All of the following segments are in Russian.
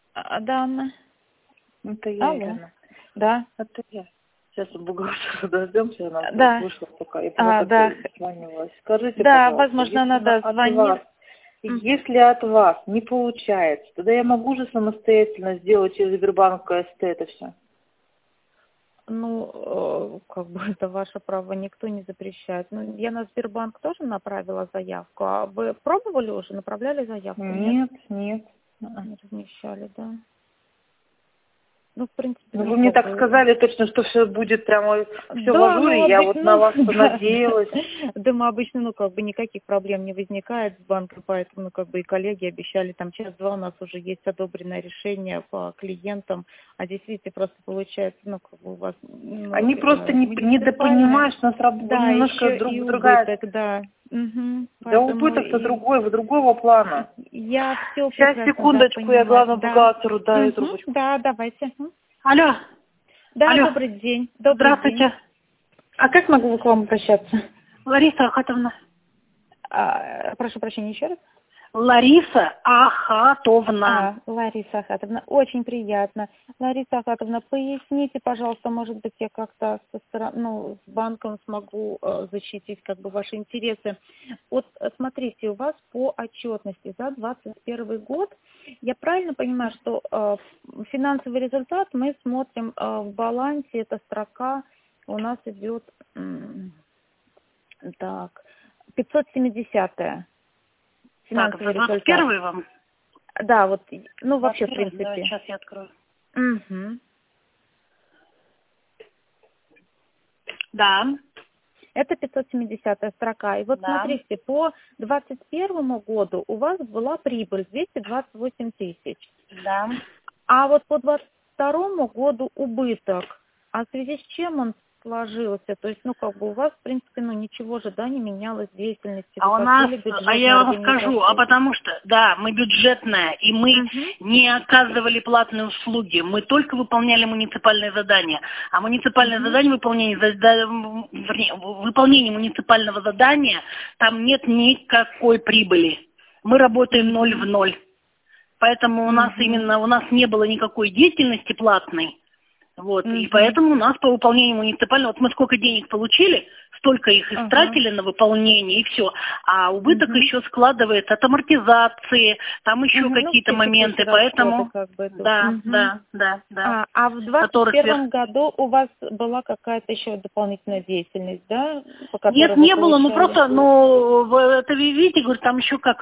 Да, Анна. Это я, Алло. Ирина. Да. Это я. Сейчас у бухгалтера дождемся, она Да. вышла пока, и вот Да. звонилась. Скажите, Да, пожалуйста, возможно, если она, да, от звонит. вас, если от вас не получается, тогда я могу же самостоятельно сделать через Сбербанк КСТ это все? Ну, как бы это ваше право, никто не запрещает. Ну, я на Сбербанк тоже направила заявку. А вы пробовали уже, направляли заявку? Нет? Нет. Не размещали, да? Ну, в принципе, Ну, ну, вы мне как так бы... сказали точно, что все будет прямо, все в Да, ну, ажуре, я вот на ну, вас да, понадеялась. да, мы обычно, ну, как бы никаких проблем не возникает с банком, поэтому, ну, как бы и коллеги обещали, там, час-два у нас уже есть одобренное решение по клиентам, а здесь, видите, просто получается, ну, как бы у вас, ну, Они просто муниципальное, недопонимают, что у нас да, немножко еще и другая. убыток, да, Да поэтому убыток-то и другой, вы другого плана. я все Сейчас, прекрасно, да, секундочку, я понимаю, главному да, бухгалтеру даю трубочку. да, давайте. Алло, Да, алло, добрый день, добрый день. здравствуйте, А как могу к вам обращаться? Лариса Ахатовна. Прошу прощения, еще раз. Лариса Ахатовна. Лариса Ахатовна, очень приятно. Лариса Ахатовна, поясните, пожалуйста, может быть, я как-то со стороны, ну, с банком смогу защитить как бы ваши интересы. Вот смотрите, у вас по отчетности за 2021 год, я правильно понимаю, что финансовый результат мы смотрим в балансе, эта строка у нас идет, так, 570-я. Так, Финансовый за результат. 21 вам? Да, вот, ну, вообще, в 21, да, принципе. сейчас я открою. Угу. Да, Это 570-я строка. И вот да. смотрите, по 2021 году у вас была прибыль 228 тысяч. Да. А вот по 2022 году убыток. А в связи с чем он сложился? То есть, ну, как бы у вас, в принципе, ну, ничего же, да, не менялось в деятельности. А Вы у как нас, были а бюджетной я вам скажу, организацией. потому что, да, мы бюджетная, и мы Угу. не оказывали платные услуги, мы только выполняли муниципальные задания. А муниципальное Угу. задание, выполнение муниципального задания, там нет никакой прибыли. Мы работаем ноль в ноль. Поэтому у нас Угу. у нас не было никакой деятельности платной. Вот, и Угу. поэтому у нас по выполнению муниципального, вот мы сколько денег получили, столько их Ага. истратили на выполнение, и все. А убыток Угу. еще складывается от амортизации, там еще Ну, какие-то текущие моменты, расходы поэтому, как бы идут. да, Мгм. да, да, да, А в которые сверх... 2021 году у вас была какая-то еще дополнительная деятельность, да, по Нет, которой вы не было, ну получали? просто, ну, это вы видите, говорю, там еще как,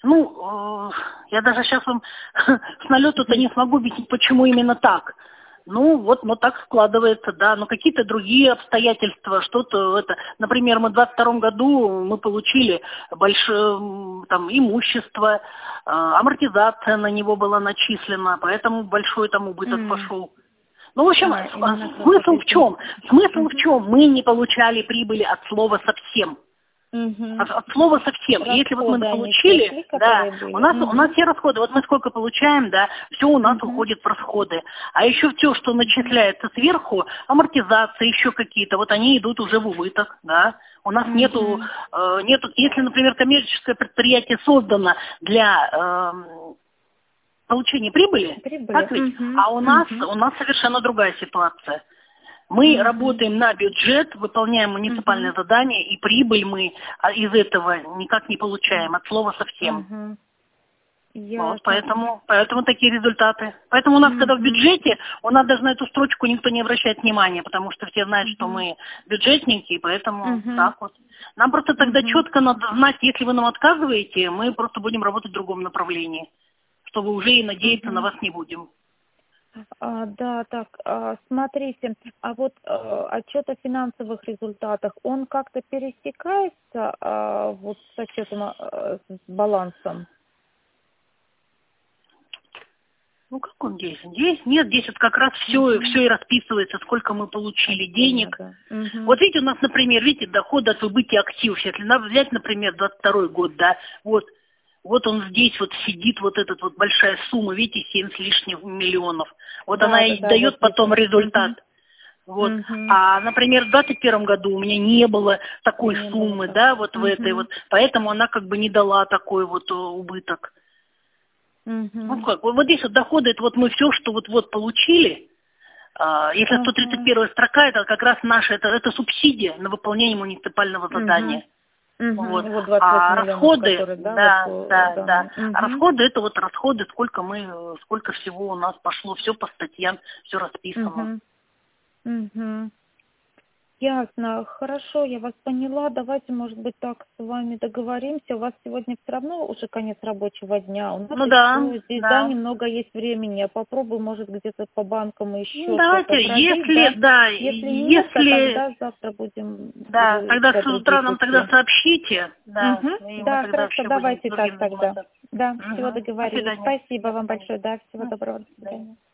я даже сейчас вам с налету-то не смогу объяснить, почему именно так. Ну, вот, но так складывается, да, но какие-то другие обстоятельства, что-то это, например, мы в 22 году мы получили большое, там, имущество, амортизация на него была начислена, поэтому большой там убыток пошел. Ну, в общем, Именно как это смысл в извините. чем? Смысл в чем? Мы не получали прибыли от слова совсем. От слова совсем. И если вот мы Расходы они все получили, шли, да, которые были? у нас все расходы, вот мы сколько получаем, да, все у нас уходит в расходы. А еще все, что начисляется сверху, амортизация, еще какие-то, вот они идут уже в убыток, да. У нас нету, если, например, коммерческое предприятие создано для получения прибыли, так ведь? А у нас совершенно другая ситуация. Мы работаем на бюджет, выполняем муниципальное задание, и прибыль мы из этого никак не получаем, от слова совсем. Вот, Ясно. поэтому такие результаты. Поэтому у нас, когда в бюджете, у нас даже на эту строчку никто не обращает внимания, потому что все знают, что мы бюджетники, и поэтому так вот. Нам просто тогда четко надо знать, если вы нам отказываете, мы просто будем работать в другом направлении, чтобы уже и надеяться на вас не будем. Да, так, смотрите, а вот отчет о финансовых результатах, он как-то пересекается вот с отчетом с балансом? Ну, как он здесь? Здесь нет, здесь вот как раз все и расписывается, сколько мы получили денег. Вот видите, у нас, например, видите, доходы от выбытия активов. Если надо взять, например, 22 год, да, вот он здесь вот сидит, вот эта вот большая сумма, видите, 7 с лишним миллионов. Вот она и дает вот потом результат. Вот. А, например, в 2021 году у меня не было такой суммы, да, вот в этой вот, поэтому она как бы не дала такой вот убыток. Ну как, вот здесь вот доходит, вот мы все, что вот получили, если 131 строка, это как раз наша, это субсидия на выполнение муниципального задания. Вот. Вот А 28 расходы, которые, да. А Мгм. расходы, это вот расходы, сколько всего у нас пошло, все по статьям, все расписано. Мгм. Ясно. Хорошо, я вас поняла. Давайте, может быть, так с вами договоримся. У вас сегодня все равно уже конец рабочего дня. У нас Ну да, еще здесь, да, немного есть времени. Я попробую, может, где-то по банкам еще давайте, что-то пробить, Если нет, то тогда завтра будем да, уже тогда искать с другие утра нам тогда пути. сообщите, да, и мы Да, тогда хорошо, вообще будем давайте другим так тогда. заниматься. Да, всего До договорились. свидания. Спасибо вам большое. Да, всего доброго. До свидания.